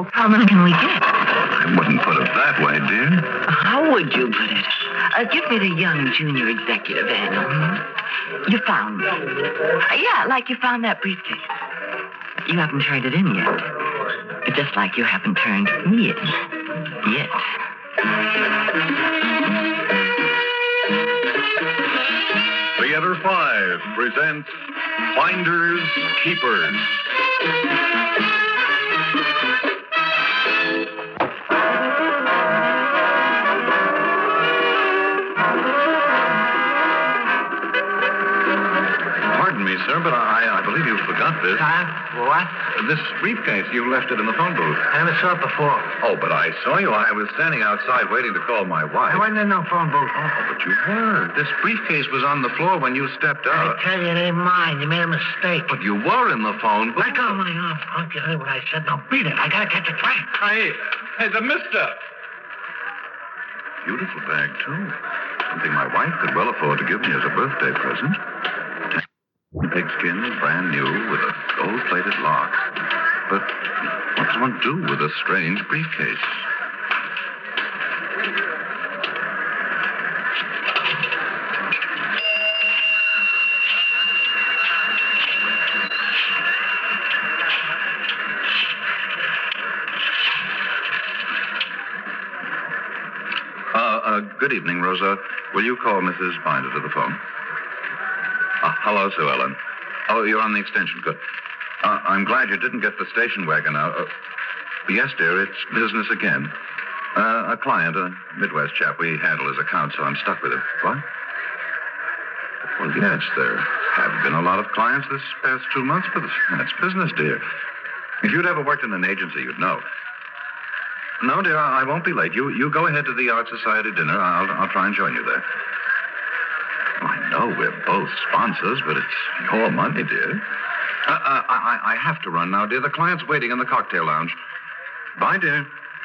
So how many can we get? I wouldn't put it that way, dear. How would you put it? Give me the young junior executive annual. You found it. Yeah, like you found that briefcase. You haven't turned it in yet. Just like you haven't turned me in yet. Theater 5 presents Finders Keepers. Pardon me, sir, but I believe you forgot this. What? This briefcase, you left it in the phone booth. I never saw it before. Oh, but I saw you. I was standing outside waiting to call my wife. I wasn't in no phone booth. Oh, but you were. This briefcase was on the floor when you stepped out. I tell you, it ain't mine. You made a mistake. But you were in the phone booth. Let go of my arm, punk. You heard what I said. Now beat it. I gotta catch a train. Hey, the mister. Beautiful bag, too. Something my wife could well afford to give me as a birthday present. Pigskin, brand new, with a gold-plated lock. But what does one do with a strange briefcase? Good evening, Rosa. Will you call Mrs. Binder to the phone? Hello, Sue Ellen. Oh, you're on the extension. Good. I'm glad you didn't get the station wagon out. Yes, dear, it's business again. A client, a Midwest chap. We handle his account, so I'm stuck with him. What? Well, yes, there have been a lot of clients this past 2 months, but that's business, dear. If you'd ever worked in an agency, you'd know. No, dear, I won't be late. You go ahead to the Art Society dinner. I'll try and join you there. Well, I know we're both sponsors, but it's your money, dear. I have to run now, dear. The client's waiting in the cocktail lounge. Bye, dear.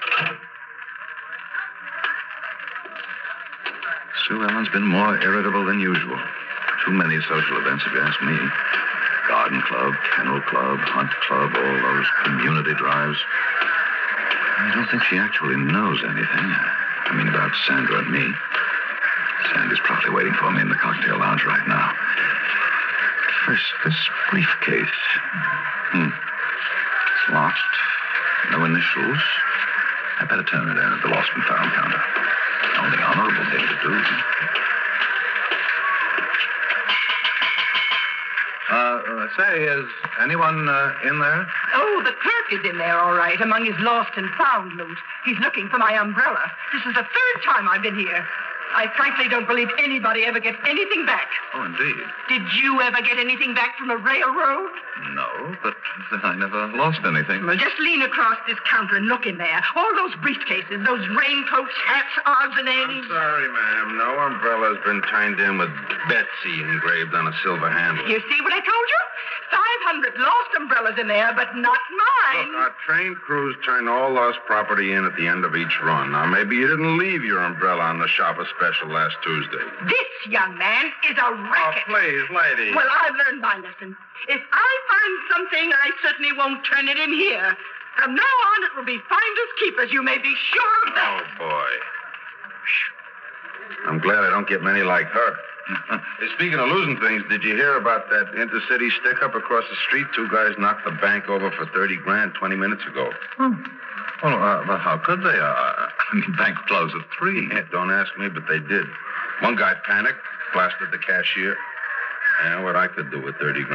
Sue Ellen's been more irritable than usual. Too many social events, if you ask me. Garden club, kennel club, hunt club, all those community drives. I don't think she actually knows anything. I mean, about Sandra and me. Sandy's probably waiting for me in the cocktail lounge right now. First, this briefcase. It's locked. No initials. I better turn it in at the lost and found counter. The only honorable thing to do. Say, is anyone in there? Oh, the clerk is in there, all right, among his lost and found loot. He's looking for my umbrella. This is the third time I've been here. I frankly don't believe anybody ever gets anything back. Oh, indeed. Did you ever get anything back from a railroad? No, but I never lost anything. Well, just lean across this counter and look in there. All those briefcases, those raincoats, hats, odds and ends. I'm sorry, ma'am. No umbrella's been turned in with Betsy engraved on a silver handle. You see what I told you? 500 lost umbrellas in there, but not mine. Look, our trained crews turn all lost property in at the end of each run. Now, maybe you didn't leave your umbrella on the shopper special last Tuesday. This, young man, is a racket. Oh, please, lady. Well, I've learned my lesson. If I find something, I certainly won't turn it in here. From now on, it will be finders keepers. You may be sure of that. Oh, boy. I'm glad I don't get many like her. Hey, speaking of losing things, did you hear about that intercity stick-up across the street? 2 guys knocked the bank over for $30,000 20 minutes ago. Well, how could they? I mean, bank closed at 3. Yeah, don't ask me, but they did. One guy panicked, blasted the cashier. And what I could do with $30,000.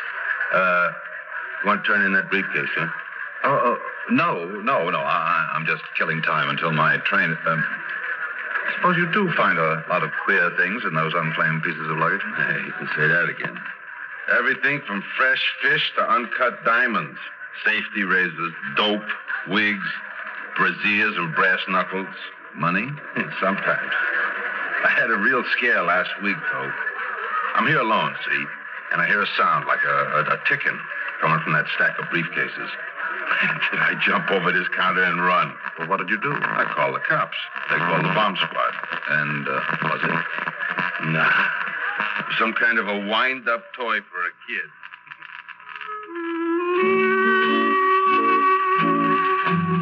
You want to turn in that briefcase, huh? No. I'm just killing time until my train... Suppose you do find a lot of queer things in those unclaimed pieces of luggage? Hey, you can say that again. Everything from fresh fish to uncut diamonds. Safety razors, dope, wigs, brassieres and brass knuckles. Money? Sometimes. I had a real scare last week, though. I'm here alone, see? And I hear a sound like a ticking coming from that stack of briefcases. Did I jump over this counter and run? Well, what did you do? I called the cops. They called the bomb squad. And was it? Nah. Some kind of a wind-up toy for a kid.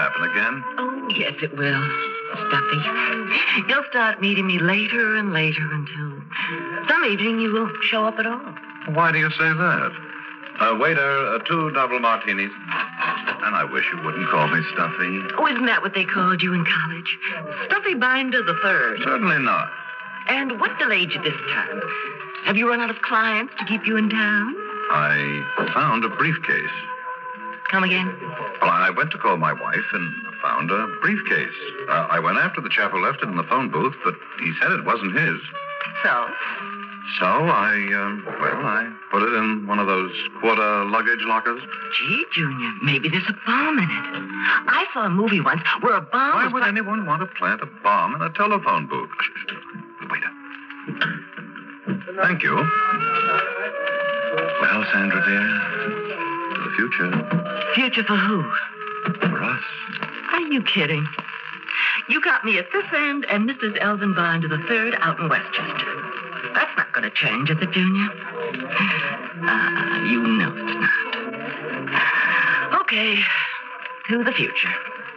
happen again. Oh, yes, it will, Stuffy. You'll start meeting me later and later until some evening you won't show up at all. Why do you say that? Waiter, 2 double martinis. And I wish you wouldn't call me Stuffy. Oh, isn't that what they called you in college? Stuffy Binder the Third. Certainly not. And what delayed you this time? Have you run out of clients to keep you in town? I found a briefcase. Come again? Well, I went to call my wife and found a briefcase. I went after the chap who left it in the phone booth, but he said it wasn't his. So? So I put it in one of those quarter luggage lockers. Gee, Junior, maybe there's a bomb in it. I saw a movie once where a bomb Why was... would anyone want to plant a bomb in a telephone booth? Waiter. Thank you. Well, Sandra, dear, to the future. Future for who? For us. Are you kidding? You got me at this end and Mrs. Elvin Binder the Third out in Westchester. That's not going to change, is it, Junior? You know it's not. Okay, to the future.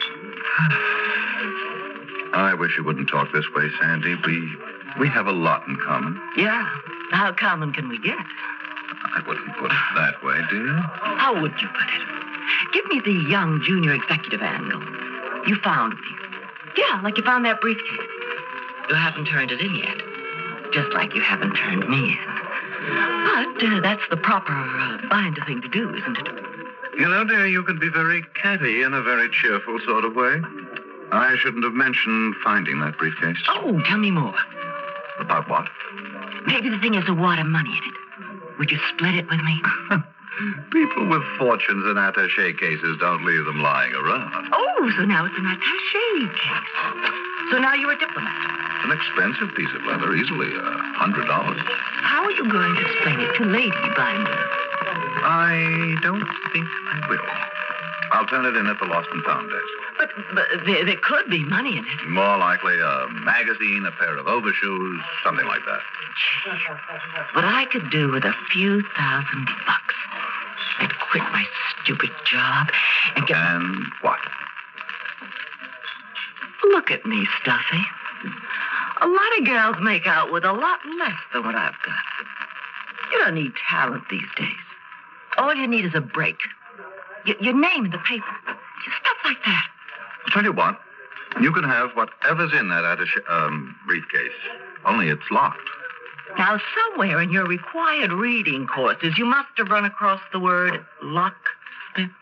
I wish you wouldn't talk this way, Sandy. We have a lot in common. Yeah, how common can we get? I wouldn't put it that way, dear. How would you put it? Give me the young junior executive angle. You found me. Yeah, like you found that briefcase. You haven't turned it in yet. Just like you haven't turned me in. But that's the proper Binder thing to do, isn't it? You know, dear, you can be very catty in a very cheerful sort of way. I shouldn't have mentioned finding that briefcase. Oh, tell me more. About what? Maybe the thing has a wad of money in it. Would you split it with me? People with fortunes in attaché cases don't leave them lying around. Oh, so now it's an attaché case. So now you're a diplomat. An expensive piece of leather, easily $100. How are you going to explain it to Lady Binder? I don't think I will. I'll turn it in at the lost and found desk. But there could be money in it. More likely a magazine, a pair of overshoes, something like that. What I could do with a few $1,000. I'd quit my stupid job and get... And what? Look at me, Stuffy. A lot of gals make out with a lot less than what I've got. You don't need talent these days. All you need is a break. Your name in the paper. Just stuff like that. I'll tell you what. You can have whatever's in that briefcase. Only it's locked. Now, somewhere in your required reading courses, you must have run across the word locksmith.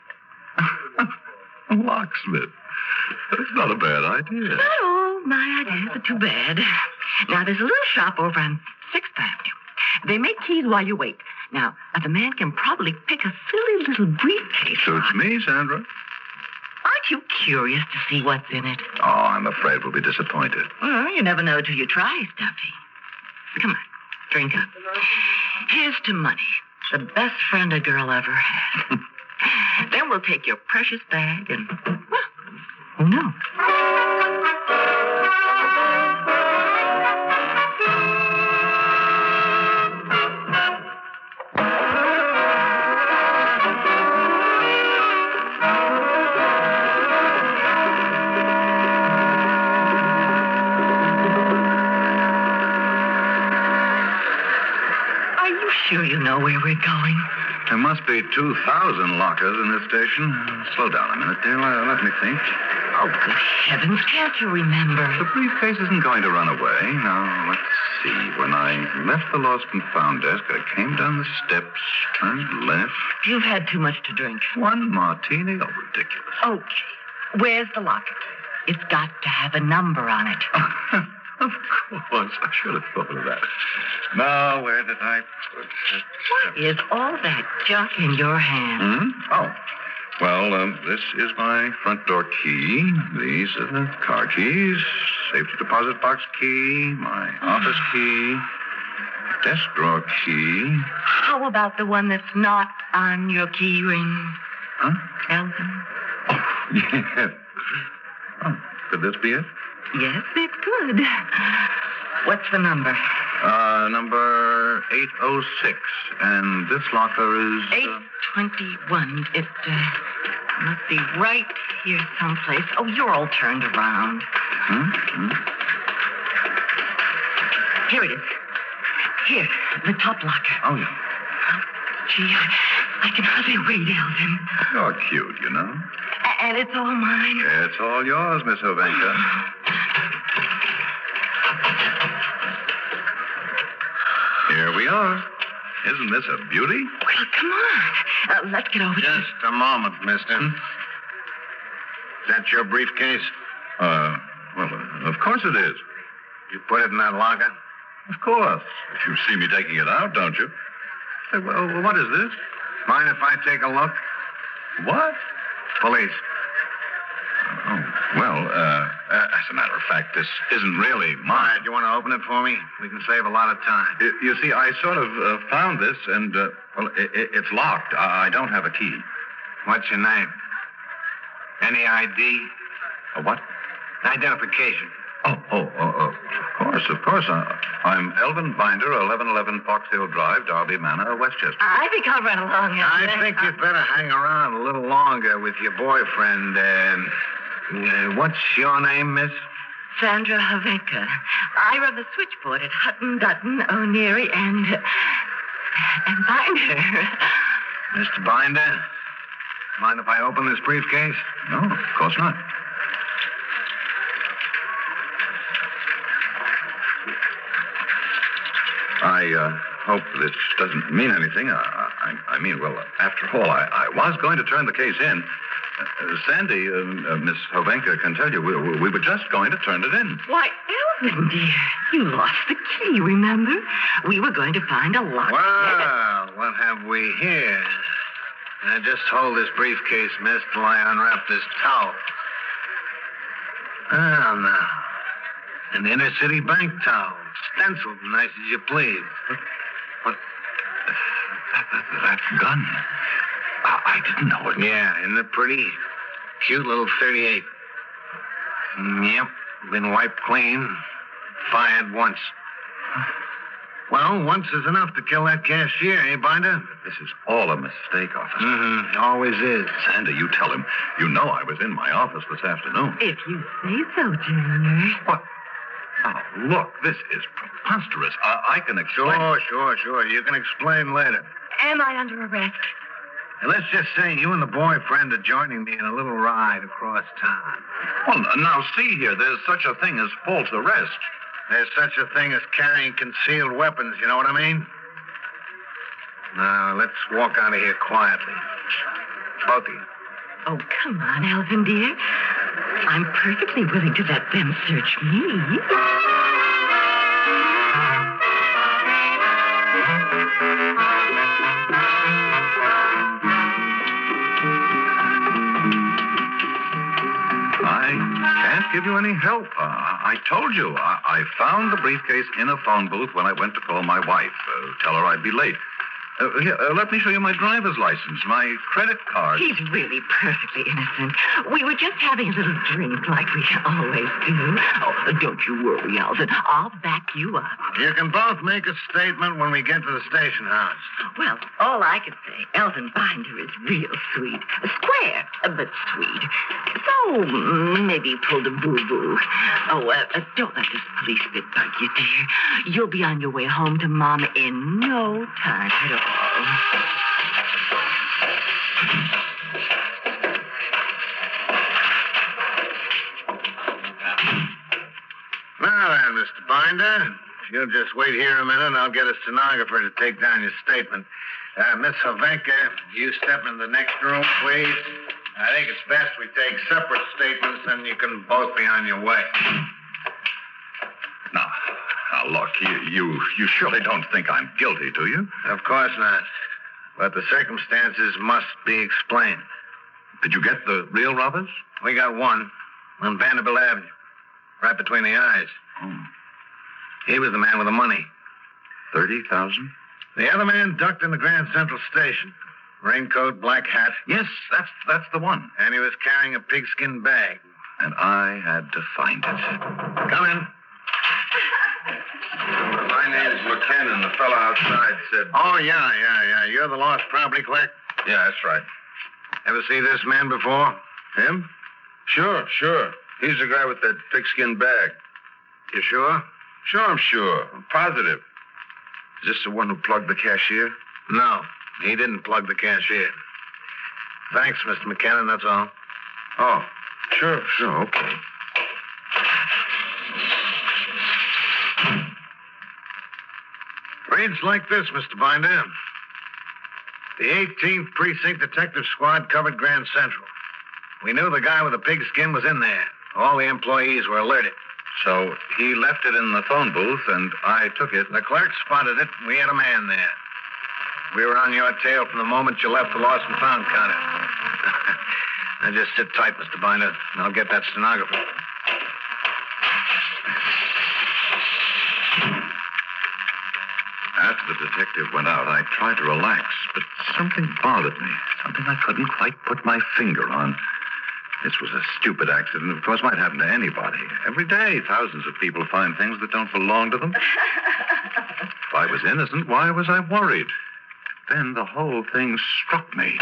Locksmith. That's not a bad idea. Not all my ideas are too bad. Now, there's a little shop over on 6th Avenue. They make keys while you wait. Now, the man can probably pick a silly little briefcase. Suits me, Sandra. Aren't you curious to see what's in it? Oh, I'm afraid we'll be disappointed. Well, you never know till you try, Stuffy. Come on, drink up. Here's to money, the best friend a girl ever had. Then we'll take your precious bag and, well, who knows? Sure you know where we're going? There must be 2,000 lockers in this station. Slow down a minute, dear. Let me think. Oh, good heavens, can't you remember? The briefcase isn't going to run away. Now, let's see. When I left the lost and found desk, I came down the steps, turned left. You've had too much to drink. One martini? Oh, ridiculous. Okay. Where's the locket? It's got to have a number on it. Of course. I should have thought of that. Now, where did I put it? What is all that junk in your hand? Oh. Well, this is my front door key. These are the car keys. Safety deposit box key. My office key. Desk drawer key. How about the one that's not on your key ring? Huh? Elvin? Oh, yeah. Oh, could this be it? Yes, it could. What's the number? Number 806. And this locker is... 821. Must be right here someplace. Oh, you're all turned around. Here it is. Here, the top locker. Oh, yeah. Gee, I can hardly wait, Elvin. You're cute, you know. And it's all mine. It's all yours, Miss Hovenka. Here we are. Isn't this a beauty? Well, come on. Let's get over to... Just a moment, mister. Is that your briefcase? Well, of course it is. You put it in that locker? Of course. You see me taking it out, don't you? Hey, well, what is this? Mind if I take a look? What? Police. Oh, well, as a matter of fact, this isn't really mine. Do you want to open it for me? We can save a lot of time. You see, I sort of found this, and, it's locked. I don't have a key. What's your name? Any ID? A what? Identification. Of course. I'm Elvin Binder, 1111 Fox Hill Drive, Derby Manor, Westchester. I think I'll run along. I think you'd better hang around a little longer with your boyfriend. What's your name, miss? Sandra Hovenka. I run the switchboard at Hutton, Dutton, O'Neary, and Binder. Mr. Binder, mind if I open this briefcase? No, of course not. I hope this doesn't mean anything. I mean, well, after all, I was going to turn the case in. Sandy, Miss Hovenka can tell you, we were just going to turn it in. Why, Elvin, dear, you lost the key, remember? We were going to find a lock. Well, what have we here? Now, just hold this briefcase, miss, till I unwrap this towel. Oh, no. An inner city bank towel. Stenciled, nice as you please. What? That gun. I didn't know it. Yeah, isn't it pretty? Cute little 38. Yep, been wiped clean. Fired once. Well, once is enough to kill that cashier, eh, Binder? This is all a mistake, officer. Mm-hmm, always is. Sandy, you tell him. You know I was in my office this afternoon. If you say so, Junior. What? Oh, look, this is preposterous. I can explain. Sure. You can explain later. Am I under arrest? Now, let's just say you and the boyfriend are joining me in a little ride across town. Well, now, see here. There's such a thing as false arrest. There's such a thing as carrying concealed weapons, you know what I mean? Now, let's walk out of here quietly. Both of you. Oh, come on, Elvin, dear. I'm perfectly willing to let them search me. I can't give you any help. I told you. I found the briefcase in a phone booth when I went to call my wife. Tell her I'd be late. Here, let me show you my driver's license, my credit card. He's really perfectly innocent. We were just having a little drink like we always do. Oh, don't you worry, Elvin. I'll back you up. You can both make a statement when we get to the station house. Well, all I can say, Elvin Binder is real sweet. Square, but sweet. So, maybe he pulled a boo-boo. Oh, don't let this police bit bug you, dear. You'll be on your way home to Mama in no time at all. Now then, Mr. Binder, if you'll just wait here a minute, I'll get a stenographer to take down your statement. Miss Hovenka, you step in the next room, please. I think it's best we take separate statements, and you can both be on your way. Now, look, you surely don't think I'm guilty, do you? Of course not. But the circumstances must be explained. Did you get the real robbers? We got one on Vanderbilt Avenue, right between the eyes. Oh. He was the man with the money. 30,000? The other man ducked in the Grand Central Station. Raincoat, black hat. Yes, that's the one. And he was carrying a pigskin bag. And I had to find it. Come in. My name's McKinnon. The fellow outside said... Oh, yeah. You're the lost property clerk? Yeah, that's right. Ever see this man before? Him? Sure. He's the guy with that pigskin bag. You sure? Sure, I'm sure. I'm positive. Is this the one who plugged the cashier? No, he didn't plug the cashier. Thanks, Mr. McKinnon, that's all. Oh, sure, okay. Reads like this, Mr. Binder. The 18th Precinct Detective Squad covered Grand Central. We knew the guy with the pigskin was in there. All the employees were alerted. So he left it in the phone booth, and I took it. The clerk spotted it, and we had a man there. We were on your tail from the moment you left the lost and found counter. Now just sit tight, Mr. Binder, and I'll get that stenographer. After the detective went out, I tried to relax, but something bothered me. Something I couldn't quite put my finger on. This was a stupid accident. Of course, might happen to anybody. Every day, thousands of people find things that don't belong to them. If I was innocent, why was I worried? Then the whole thing struck me.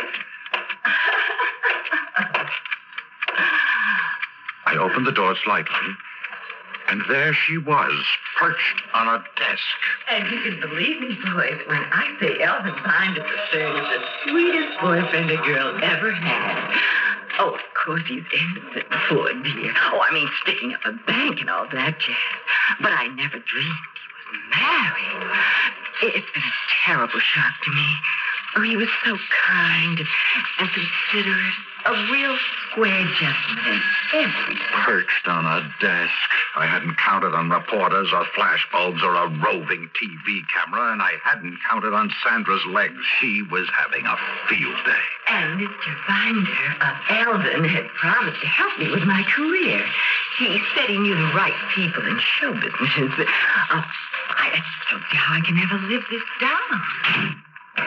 I opened the door slightly, and there she was, perched on a desk. And you can believe me, boys, when I say Elvin Binder III was the sweetest boyfriend a girl ever had. Oh, of course, he's innocent, poor dear. Oh, I mean, sticking up a bank and all that jazz. But I never dreamed he was married. It's been a terrible shock to me. Oh, he was so kind and considerate. A real square gentleman in everything. Perched on a desk. I hadn't counted on reporters or flashbulbs or a roving TV camera, and I hadn't counted on Sandra's legs. She was having a field day. And Mr. Binder, Elvin, had promised to help me with my career. He said he knew the right people in show businesses, but I just don't see how I can ever live this down.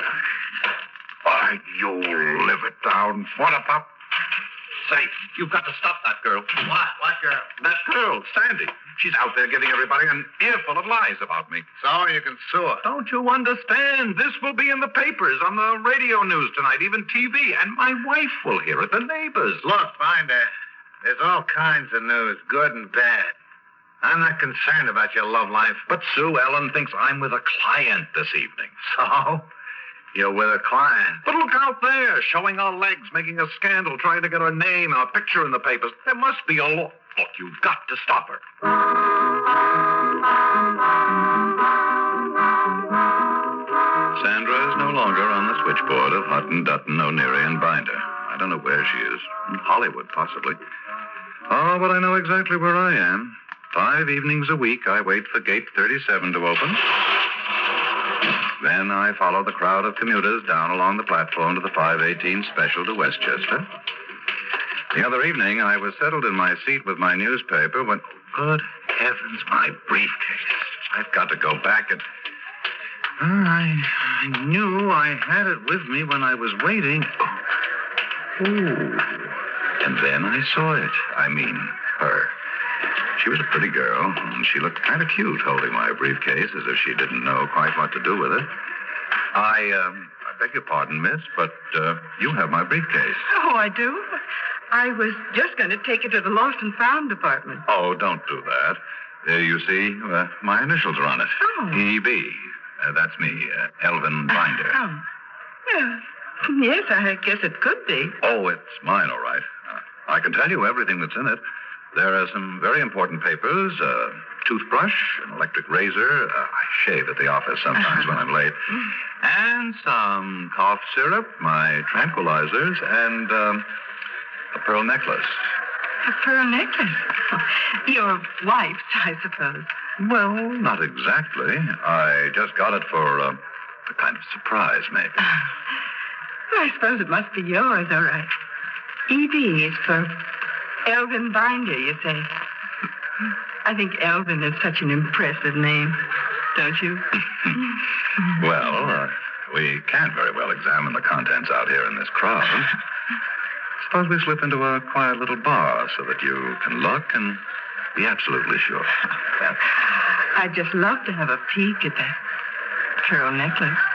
Why, you'll live it down. What about... Say, you've got to stop that girl. What girl? That girl, Sandy. She's out there giving everybody an earful of lies about me. So you can sue her. Don't you understand? This will be in the papers, on the radio news tonight, even TV, and my wife will hear it, the neighbors. Look, Binder, there's all kinds of news, good and bad. I'm not concerned about your love life. But Sue Ellen thinks I'm with a client this evening. So? You're with a client. But look out there, showing our legs, making a scandal, trying to get her name and a picture in the papers. There must be a law. Look, you've got to stop her. Sandra is no longer on the switchboard of Hutton, Dutton, O'Neary, and Binder. I don't know where she is. In Hollywood, possibly. Oh, but I know exactly where I am. 5 evenings a week, I wait for gate 37 to open. Then I follow the crowd of commuters down along the platform to the 5:18 special to Westchester. The other evening, I was settled in my seat with my newspaper when, good heavens, my briefcase. I've got to go back and... I knew I had it with me when I was waiting. Oh. And then I saw it. I mean, her. She was a pretty girl, and she looked kind of cute holding my briefcase as if she didn't know quite what to do with it. I beg your pardon, miss, but you have my briefcase. Oh, I do? I was just going to take it to the Lost and Found department. Oh, don't do that. There you see, my initials are on it. Oh. E.B. That's me, Elvin Binder. Oh. Yeah. Yes, I guess it could be. Oh, it's mine, all right. I can tell you everything that's in it. There are some very important papers, a toothbrush, an electric razor. I shave at the office sometimes when I'm late. And some cough syrup, my tranquilizers, and a pearl necklace. A pearl necklace? Your wife's, I suppose. Well, not exactly. I just got it for a kind of surprise, maybe. I suppose it must be yours, all right. E.B. is for Elvin Binder, you say. I think Elvin is such an impressive name, don't you? Well, we can't very well examine the contents out here in this crowd. Suppose we slip into a quiet little bar so that you can look and be absolutely sure. Well, I'd just love to have a peek at that pearl necklace.